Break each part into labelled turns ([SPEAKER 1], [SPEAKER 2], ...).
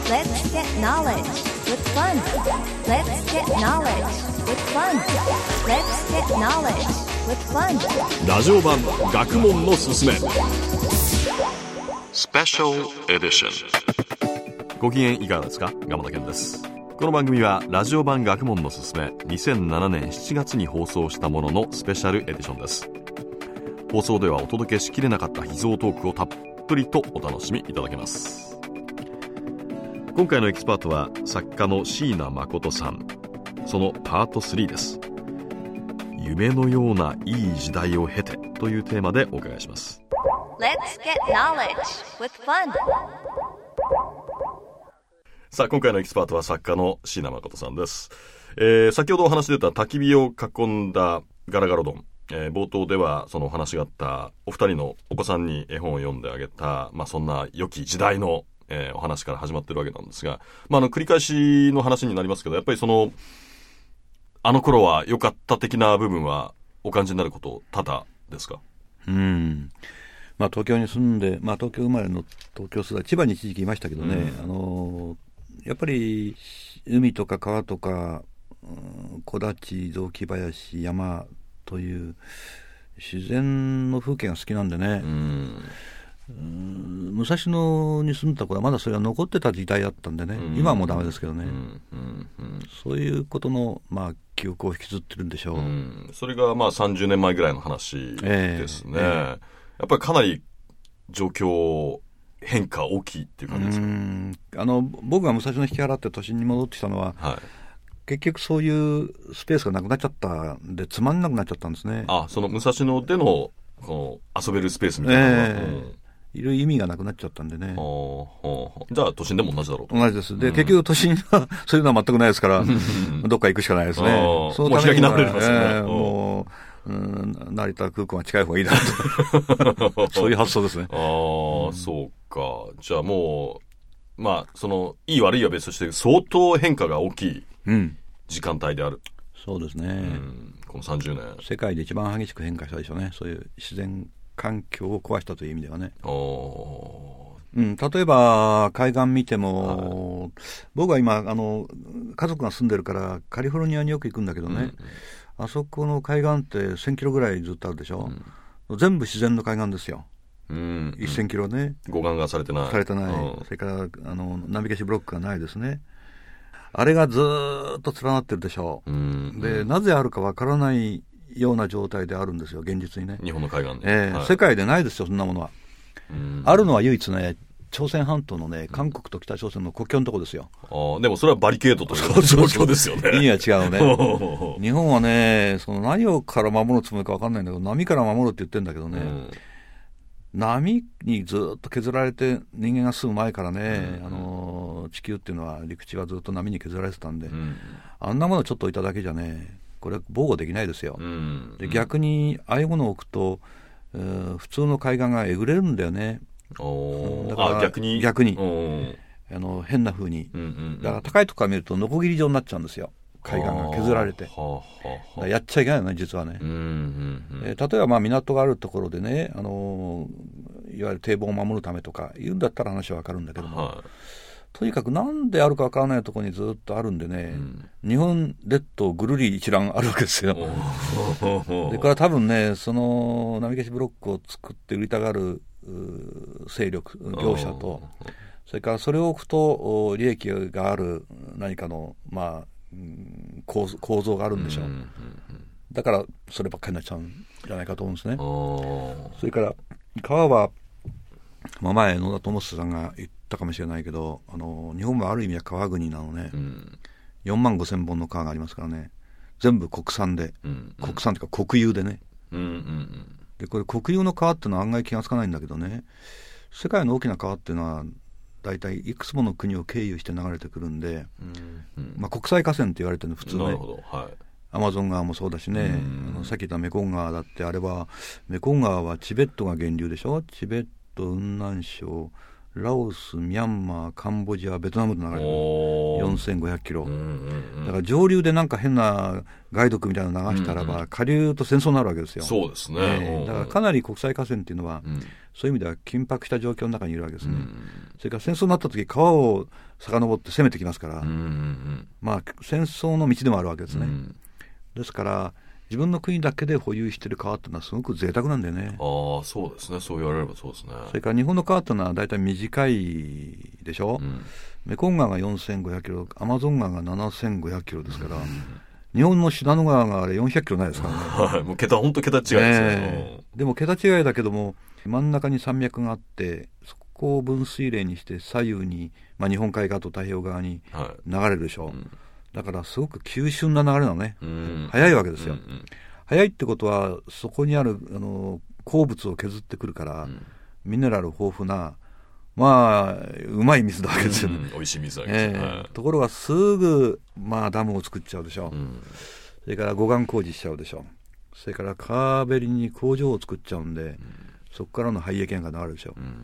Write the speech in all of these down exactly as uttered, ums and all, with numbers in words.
[SPEAKER 1] Let's get knowledge with fun. Let's get knowledge with fun. Let's get knowledge with fun.
[SPEAKER 2] ラジオ版学問のすすめスペシャルエディション。ご機嫌いかがですか？鎌田健です。この番組はラジオ版学問のすすめにせんななねんしちがつに放送したもののスペシャルエディションです。放送ではお届けしきれなかった秘蔵トークをたっぷりとお楽しみいただけます。今回のエキスパートは作家の椎名誠さん。そのパートスリーです。夢のようないい時代を経てというテーマでお伺いします。
[SPEAKER 1] Let's get knowledge with fun.
[SPEAKER 2] さあ今回のエキスパートは作家の椎名誠さんです。えー、先ほどお話出た焚き火を囲んだガラガラ丼、えー、冒頭ではそのお話があったお二人のお子さんに絵本を読んであげた、まあ、そんな良き時代の、えー、お話から始まってるわけなんですが、まあ、あの繰り返しの話になりますけど、やっぱりそのあの頃は良かった的な部分はお感じになること多々ですか？
[SPEAKER 3] うん、まあ、東京に住んで、まあ、東京生まれの東京育ち、千葉に一時期いましたけどね、うん、あのやっぱり海とか川とか、うん、木立、雑木林、山という自然の風景が好きなんでね、うんうん、武蔵野に住んだ頃はまだそれが残ってた時代だったんでね、うん、今はもうダメですけどね、うんうんうん、そういうことの、まあ、記憶を引きずってるんでしょう、うん、
[SPEAKER 2] それがまあさんじゅうねんまえぐらいの話ですね、えーえー、やっぱりかなり状況変化大きいっていう感じですか？うん、
[SPEAKER 3] あの僕が武蔵野引き払って都心に戻ってきたのは、はい、結局そういうスペースがなくなっちゃったんでつまんなくなっちゃったんですね。
[SPEAKER 2] あ、その武蔵野でのこの遊べるスペースみたいなのが、えーうん、
[SPEAKER 3] いる意味がなくなっちゃったんでね。
[SPEAKER 2] じゃあ都心でも同じだろうと。
[SPEAKER 3] 同じです。で、うん、結局都心はそういうのは全くないですからどっか行くしかないですね。
[SPEAKER 2] そのためにはもう開き直れますよね、
[SPEAKER 3] えー、もう、うん、成田空港が近い方がいいなとそういう発想ですね。
[SPEAKER 2] ああ、うん、そうか。じゃあもうまあそのいい悪いは別として相当変化が大きい時間帯である、うん、
[SPEAKER 3] そうですね、うん、
[SPEAKER 2] このさんじゅうねん
[SPEAKER 3] 世界で一番激しく変化したでしょうね。そういう自然環境を壊したという意味ではね。うん、例えば海岸見ても、はい、僕は今あの家族が住んでるからカリフォルニアによく行くんだけどね、うんうん、あそこの海岸ってせんキロぐらいずっとあるでしょ、うん、全部自然の海岸ですよ、うんうん、せんキロね。
[SPEAKER 2] 護岸がされてない
[SPEAKER 3] されてない、うん、それからあの波消しブロックがないですね。あれがずーっと連なってるでしょう、うん、でなぜあるかわからないような状態であるんですよ現実にね。
[SPEAKER 2] 日本の海岸に、
[SPEAKER 3] えーはい、世界でないですよそんなものは。あるのは唯一ね朝鮮半島のね韓国と北朝鮮の国境のとこですよ。
[SPEAKER 2] あ、でもそれはバリケードという状況ですよね。
[SPEAKER 3] 意味は違うね日本はねその何をから守るつもりか分かんないんだけど波から守るって言ってるんだけどね、うん、波にずっと削られて人間が住む前からね、うん、あの地球っていうのは陸地はずっと波に削られてたんで、うん、あんなものをちょっと置いただけじゃねこれ防護できないですよ、うん、で逆にああいうものを置くと、えー、普通の海岸がえぐれるんだよね。
[SPEAKER 2] おだから
[SPEAKER 3] あ逆に逆にあの変な風に、うんうんうん、だから高いとこから見るとノコギリ状になっちゃうんですよ海岸が削られて。はあはあ、やっちゃいけないよね実はね、うんうんうんえー、例えばまあ港があるところでね、あのー、いわゆる堤防を守るためとか言うんだったら話はわかるんだけども、はい、とにかくなんであるかわからないところにずっとあるんでね、うん、日本列島ぐるり一覧あるわけですよでこれは多分ねその波消しブロックを作って売りたがる勢力業者とそれからそれを置くと利益がある何かの、まあ、構造、構造があるんでしょう、うんうんうん、だからそればっかりになっちゃうんじゃないかと思うんですね。それから川は、まあ、前野田智久さんが言ったかもしれないけどあの日本はある意味は川国なのね、うん、よんまんごせんぼんの川がありますからね全部国産で、うんうん、国産というか国有でね、うんうんうんでこれ国有の川っていうのは案外気がつかないんだけどね世界の大きな川っていうのはだいたいいくつもの国を経由して流れてくるんで、うんうんまあ、国際河川って言われてるの普通ね。なるほど、はい、アマゾン川もそうだしね、うん、あのさっき言ったメコン川だってあれはメコン川はチベットが源流でしょ。チベット雲南省ラオス、ミャンマー、カンボジア、ベトナムで流れるよんせんごひゃくキロ、うんうんうん、だから上流でなんか変なガイドクみたいなの流したらば、うんうん、下流と戦争になるわけですよ。
[SPEAKER 2] そうですね、
[SPEAKER 3] えー、だからかなり国際河川っていうのは、うん、そういう意味では緊迫した状況の中にいるわけですね、うん、それから戦争になった時川を遡って攻めてきますから、うんうんうん、まあ戦争の道でもあるわけですね、うん、ですから自分の国だけで保有している川っていうのはすごく贅沢なんだよね。
[SPEAKER 2] ああ、そうですね。そう言われればそうですね。
[SPEAKER 3] それから日本の川っていうのはだいたい短いでしょ、うん、メコン川がよんせんごひゃくキロ、アマゾン川がななせんごひゃくキロですから、うん、日本の信濃川があれよんひゃくキロないですからね。
[SPEAKER 2] もう桁、本当桁違いですよね、
[SPEAKER 3] ね。でも桁違いだけども、真ん中に山脈があって、そこを分水嶺にして左右に、まあ、日本海側と太平洋側に流れるでしょ、はい、うん、だからすごく急峻な流れなのね、うん、速いわけですよ、うんうん、速いってことはそこにあるあの鉱物を削ってくるから、うん、ミネラル豊富な、まあうまい水なわけですよね、うん、
[SPEAKER 2] 美味しい水だけです、ね、
[SPEAKER 3] えー、ところがすぐ、まあ、ダムを作っちゃうでしょ、うん、それから護岸工事しちゃうでしょ、それから川べりに工場を作っちゃうんで、うん、そこからの廃液が流れるでしょ、うんうん、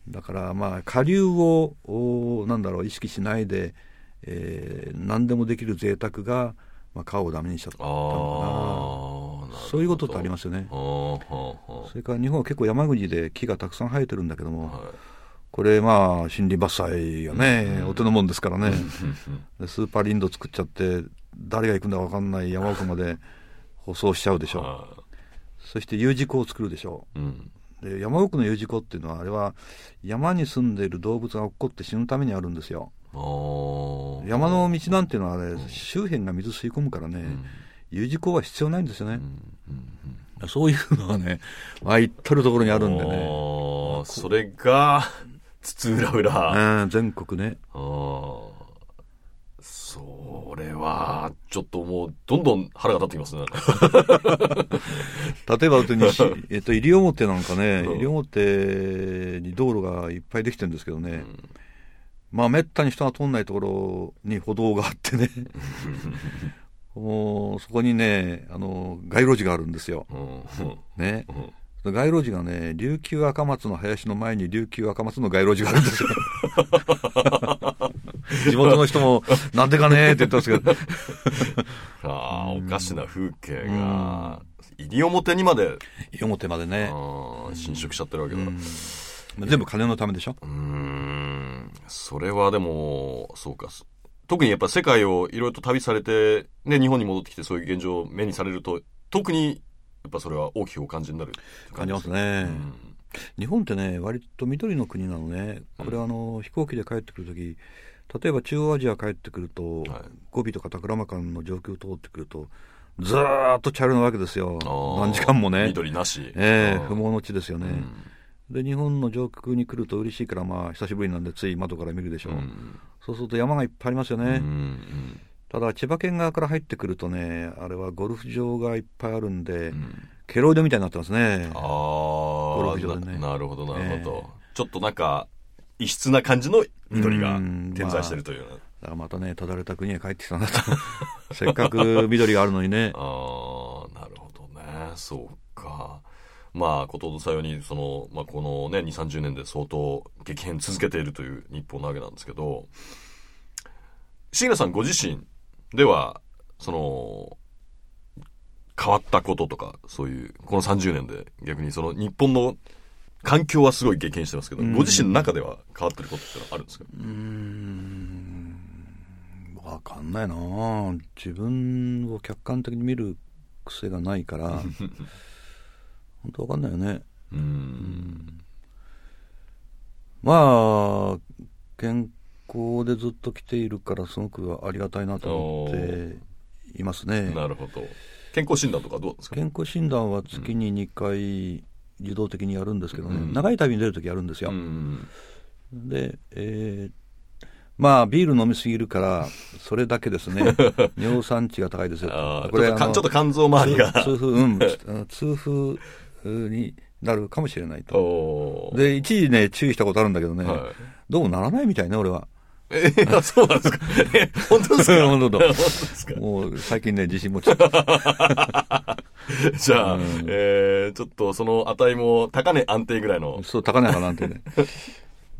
[SPEAKER 3] だからまあ下流をなんだろう意識しないで、えー、何でもできる贅沢が、まあ、川をダメにしちゃったのかな。そういうことってありますよね。それから日本は結構山国で木がたくさん生えてるんだけども、はい、これまあ森林伐採がね、うん、お手のもんですからねでスーパー林道作っちゃって誰が行くんだか分かんない山奥まで舗装しちゃうでしょ、はい、そして U 字工を作るでしょ、うん、で山奥の U 字工っていうのはあれは山に住んでいる動物が落っこって死ぬためにあるんですよ。山の道なんていうのはあれ、うん、周辺が水吸い込むからね、うん、U 字工は必要ないんですよね、うんうんうん、そういうのがねあいっとるところにあるんでね、
[SPEAKER 2] それが津々浦々、
[SPEAKER 3] うん、全国ね。
[SPEAKER 2] あ、それはちょっともうどんどん腹が立ってきますね
[SPEAKER 3] 例えば西、えっと、西表なんかね、うん、西表に道路がいっぱいできてるんですけどね、うん、まあめったに人が通んないところに歩道があってねおそこにねあの街路樹があるんですよ、うんね、うん、街路樹がね琉球赤松の林の前に琉球赤松の街路樹があるんですよ地元の人もなんでかねって言ったんですけど
[SPEAKER 2] あ、おかしな風景が、うん、西表にまで
[SPEAKER 3] 西表までね
[SPEAKER 2] 侵食しちゃってるわけだ、うん、
[SPEAKER 3] 全部金のためでしょ。
[SPEAKER 2] うーん、それはでもそうか、特にやっぱ世界をいろいろと旅されて、ね、日本に戻ってきてそういう現状を目にされると特にやっぱそれは大きくお感じになる
[SPEAKER 3] 感じますね、うん、日本ってね割と緑の国なのね。これはあの、うん、飛行機で帰ってくるとき、例えば中央アジア帰ってくると、はい、ゴビとかタクラマカンの上空通ってくるとずーっと茶色なわけですよ。何時間もね
[SPEAKER 2] 緑なし、
[SPEAKER 3] えー、不毛の地ですよね、うん、で日本の上空に来ると嬉しいから、まあ久しぶりなんでつい窓から見るでしょ、うん、そうすると山がいっぱいありますよね、うんうん、ただ千葉県側から入ってくるとねあれはゴルフ場がいっぱいあるんで、うん、ケロイドみたいになってますね。
[SPEAKER 2] あゴルフ場でね。 な, なるほどなるほど、えー、ちょっとなんか異質な感じの緑が点在してるという、まあ、だ
[SPEAKER 3] からまたねただれた国へ帰ってきたなとせっかく緑があるのにね。
[SPEAKER 2] ああなるほどね、そうか。まあことほどさようにその、まあ、このねにじゅう、さんじゅうねんで相当激変続けているという日本なわけなんですけど、椎名さんご自身ではその変わったこととかそういうこのさんじゅうねんで逆にその日本の環境はすごい激変してますけど、ご自身の中では変わってることってのはあるんですか？
[SPEAKER 3] うーん、わかんないな。自分を客観的に見る癖がないから本当わかんないよね。うーん、まあ健康でずっと来ているからすごくありがたいなと思っていますね。
[SPEAKER 2] なるほど。健康診断とかどうですか？
[SPEAKER 3] 健康診断は月ににかい自動的にやるんですけどね、うん、長い旅に出るときやるんですよ、うん、で、えー、まあビール飲みすぎるからそれだけですね尿酸値が高いですよ。
[SPEAKER 2] あこれちょっと、ちょっと肝臓周りが
[SPEAKER 3] 痛風、うん、痛風になるかもしれないと。で一時ね注意したことあるんだけどね、はい、どうもならないみたいね俺は。
[SPEAKER 2] えー、そうなんですか。え本当ですか。
[SPEAKER 3] 本当だ。本当ですか。もう最近ね自信持っちゃった。
[SPEAKER 2] じゃあ、うん、えー、ちょっとその値も高値安定ぐらいの。
[SPEAKER 3] そう高値かな安定ね。 うん、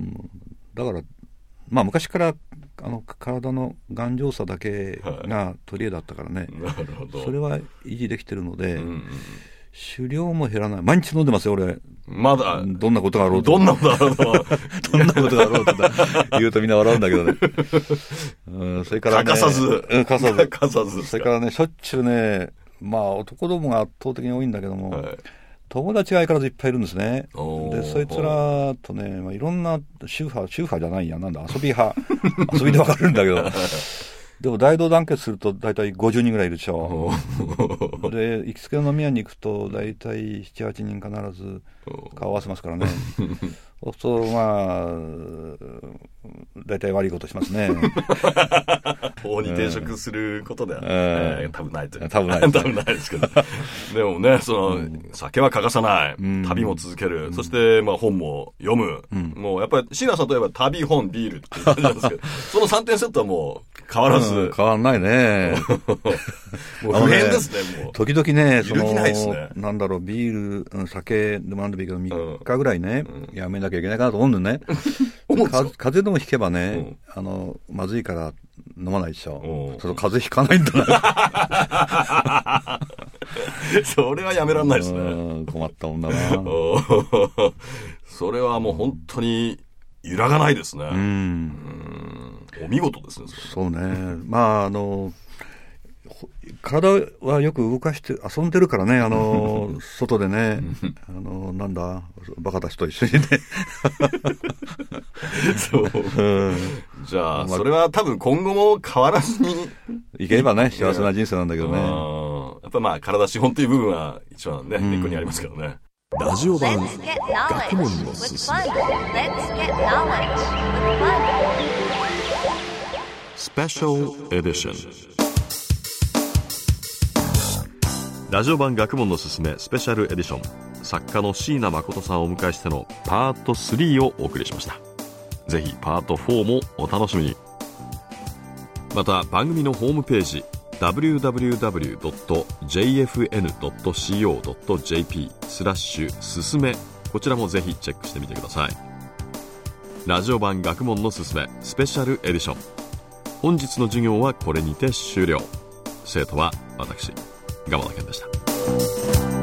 [SPEAKER 3] だからまあ昔からあの体の頑丈さだけが取り柄だったからね、
[SPEAKER 2] はい、なるほど。
[SPEAKER 3] それは維持できてるので、うんうん、酒量も減らない。毎日飲んでますよ俺。
[SPEAKER 2] まだ
[SPEAKER 3] どんなことがあろうと。
[SPEAKER 2] どんなことがあろうと。
[SPEAKER 3] どんなことがあろうと言うとみんな笑うんだけどね。うん、それからね。
[SPEAKER 2] 欠かさず。
[SPEAKER 3] うん、欠かさず。
[SPEAKER 2] 欠かさず。
[SPEAKER 3] それからね、しょっちゅうね、まあ男どもが圧倒的に多いんだけども、はい、友達が相変わらずいっぱいいるんですね。で、そいつらとね、まあ、いろんな宗派、宗派じゃないや、なんだ、遊び派。遊びでわかるんだけど。でも大同団結すると大体ごじゅうにんぐらいいるでしょ。で、行きつけの飲み屋に行くと大体なな、はちにん必ず顔合わせますからね。そうするとまあ大体悪いことしますね。
[SPEAKER 2] 法に抵触することでは、
[SPEAKER 3] えー
[SPEAKER 2] えー、多分ないという。
[SPEAKER 3] 多分ないです。
[SPEAKER 2] 多分ないですけど。でもね、その、うん、酒は欠かさない、うん、旅も続ける、うん、そしてまあ本も読む、うん、もうやっぱり椎名さんといえば旅、本、ビールっていう感じなんですけど、そのさんてんセットはもう変わらず、うん、
[SPEAKER 3] 変わらないね。
[SPEAKER 2] もう不変ですね。もう
[SPEAKER 3] 時々ね、
[SPEAKER 2] そのないですね、
[SPEAKER 3] なんだろう、ビール、酒でもなんでもいいけどみっかぐらいね、うん、やめなきゃいけないかなと思うんだよね。風邪でもひけばね、うん、あのまずいから飲まないでしょ。それ風邪ひかないんだ
[SPEAKER 2] な。それはやめらんないですね。
[SPEAKER 3] 困ったもんだな。
[SPEAKER 2] それはもう本当に揺らがないですね。うん、うんお見事ですね。
[SPEAKER 3] そうね。まああの体はよく動かして遊んでるからね、あの外でね、あのなんだバカたちと一緒にね。
[SPEAKER 2] そう、うん、じゃあ、まあ、それは多分今後も変わらずに
[SPEAKER 3] いければね幸せな人生なんだけどね。
[SPEAKER 2] やっぱまあ体資本という部分は一番ね根っこにありますけどね。ラジオ版学問のすすめスペシャルエディション。ラジオ版学問のすすめスペシャルエディション、作家の椎名誠さんをお迎えしてのパートスリーをお送りしました。ぜひパートフォーもお楽しみに。また番組のホームページ ダブリューダブリューダブリュードットジェイエフエヌドットシーオードットジェーピー スラッシュすすめ、こちらもぜひチェックしてみてください。ラジオ版学問のすすめスペシャルエディション、本日の授業はこれにて終了。生徒は私、蒲田健でした。